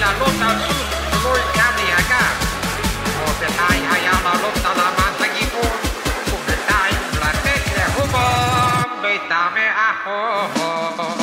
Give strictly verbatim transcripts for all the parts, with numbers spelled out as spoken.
לעלות על סוס שלא יקם להגר. רבותיי, היה לעלות על המן בגיבון, ובינתיים לתת להומור ביתה מאחור.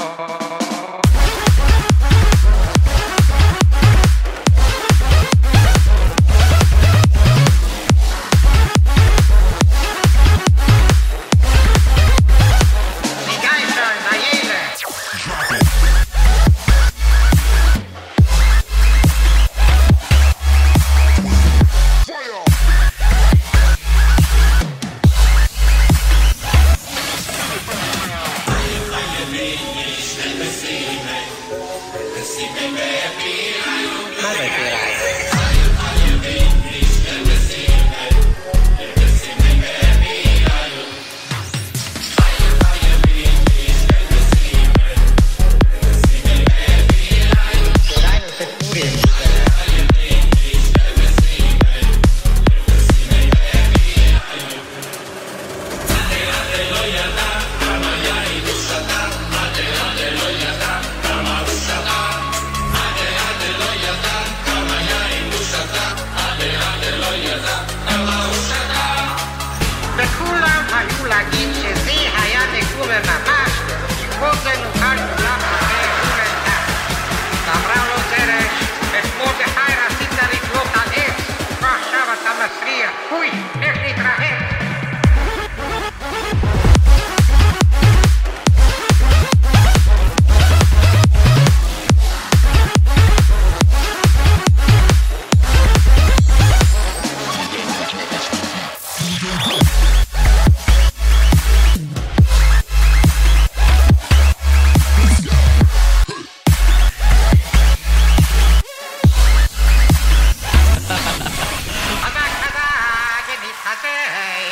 וכולם היו להגיד שזה היה נגור ממש, כי כל זה נוכל כולם אחרי אולנטה. אמרה לו זרש, את מרדכי רצית לקלוט על עץ, ועכשיו אתה מסריח, אוי, איך נתראה? Hey!